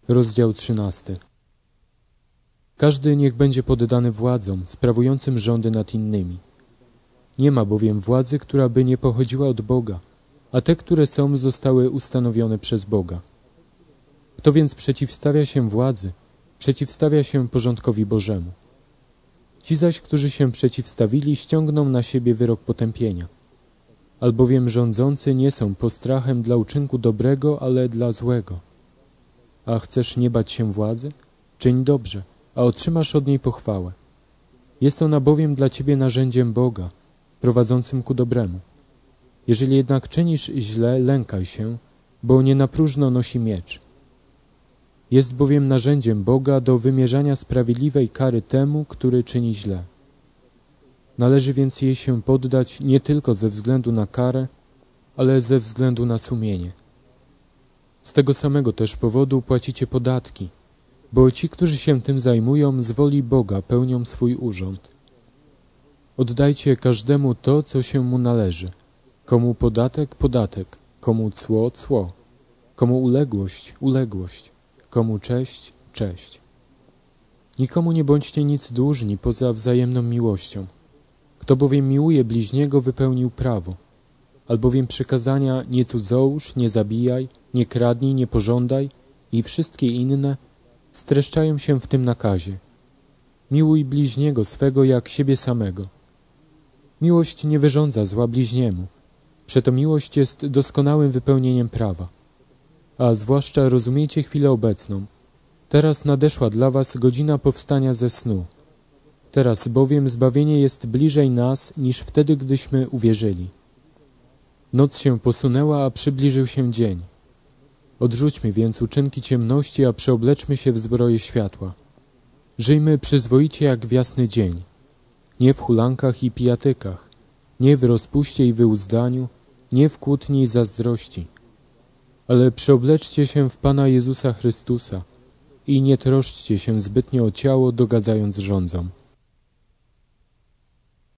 Rozdział 13. Każdy niech będzie poddany władzom, sprawującym rządy nad innymi. Nie ma bowiem władzy, która by nie pochodziła od Boga, a te, które są, zostały ustanowione przez Boga. Kto więc przeciwstawia się władzy, przeciwstawia się porządkowi Bożemu. Ci zaś, którzy się przeciwstawili, ściągną na siebie wyrok potępienia. Albowiem rządzący nie są postrachem dla uczynku dobrego, ale dla złego. A chcesz nie bać się władzy? Czyń dobrze, a otrzymasz od niej pochwałę. Jest ona bowiem dla ciebie narzędziem Boga, prowadzącym ku dobremu. Jeżeli jednak czynisz źle, lękaj się, bo nie na próżno nosi miecz. Jest bowiem narzędziem Boga do wymierzania sprawiedliwej kary temu, który czyni źle. Należy więc jej się poddać nie tylko ze względu na karę, ale ze względu na sumienie. Z tego samego też powodu płacicie podatki, bo ci, którzy się tym zajmują, z woli Boga pełnią swój urząd. Oddajcie każdemu to, co się mu należy. Komu podatek, podatek, komu cło, cło, komu uległość, uległość, komu cześć, cześć. Nikomu nie bądźcie nic dłużni poza wzajemną miłością. Kto bowiem miłuje bliźniego, wypełnił prawo. Albowiem przykazania nie cudzołóż, nie zabijaj, nie kradnij, nie pożądaj i wszystkie inne streszczają się w tym nakazie. Miłuj bliźniego swego jak siebie samego. Miłość nie wyrządza zła bliźniemu. Przeto miłość jest doskonałym wypełnieniem prawa. A zwłaszcza rozumiejcie chwilę obecną. Teraz nadeszła dla was godzina powstania ze snu. Teraz bowiem zbawienie jest bliżej nas niż wtedy, gdyśmy uwierzyli. Noc się posunęła, a przybliżył się dzień. Odrzućmy więc uczynki ciemności, a przeobleczmy się w zbroję światła. Żyjmy przyzwoicie jak w jasny dzień. Nie w hulankach i pijatykach, nie w rozpuście i wyuzdaniu, nie w kłótni i zazdrości. Ale przeobleczcie się w Pana Jezusa Chrystusa i nie troszczcie się zbytnio o ciało, dogadzając rządzom.